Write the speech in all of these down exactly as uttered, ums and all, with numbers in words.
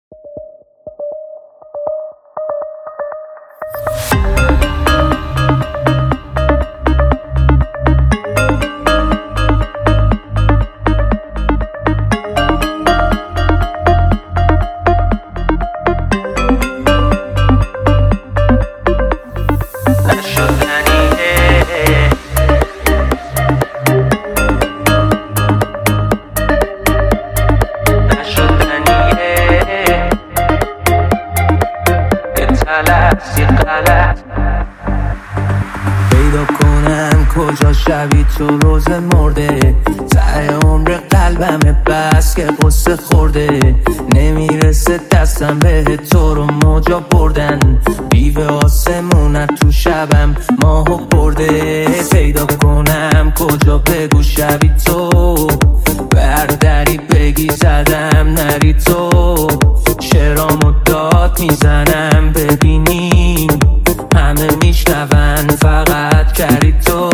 پیدا کنم کجا شبی تو روز مرده، ته عمر قلبم بس که قصه خورده، نمیرسه دستم به تو رو موجا بردن، بیوه آسمونت تو شبم ماهو برده. پیدا کنم کجا بگو شبی تو، برداری بگی زدم نری تو، شعرامو داد میزنم ببینیم همه میشنون فقط کردی تو.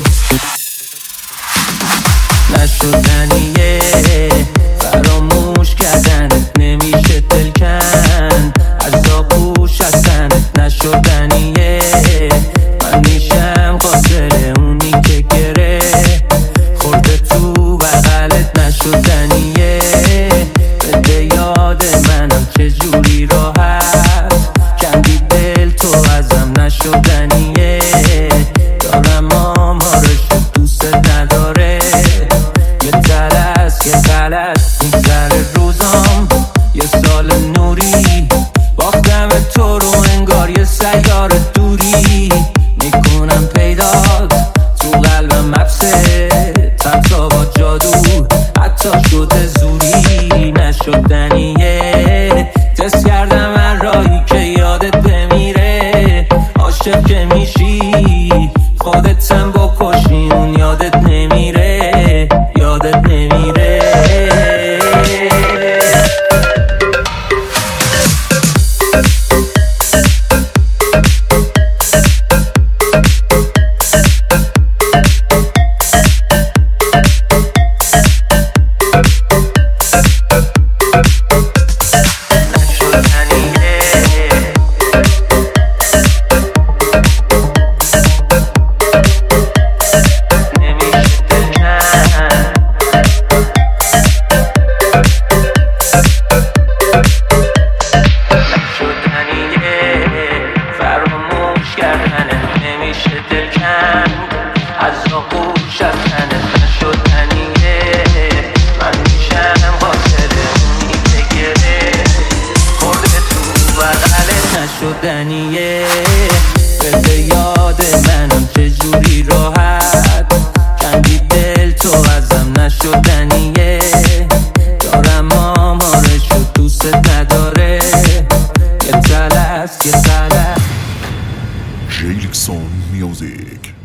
نشدنیه فراموش کردنت، نمیشه دل کند از آغوش هستنت. نشدنیه من میشم قاتل اونی که گره خورده تو بغلت. نشدنیه بده یاد منم چجوری راحت کندی دل تو ازم. نشدنیه دارم آمارش دوست نداره، یه تلس یه غلط میگذره روزام، یه سال نوری باختم تو رو انگار یه سیار دوری، میکنم پیدات تو قلبم حبسه تبتا با جادو حتی شده زوری. نشدنیه تست کردم هر راهی که یادت بمیره، عاشق که میشی خودتم بکشی اون یادت نمیره، یادت نمیره. نمیشه دل کند از آغوش هستنت. نشدنیه من میشم قاتل اونی که گره خورده تو بغلت. نشدنیه بده یاد منم چجوری راحت کندی دل تو ازم. نشدنیه دارم آمارشو دوست نداره، یه تلس یه غلط. Jailson Music.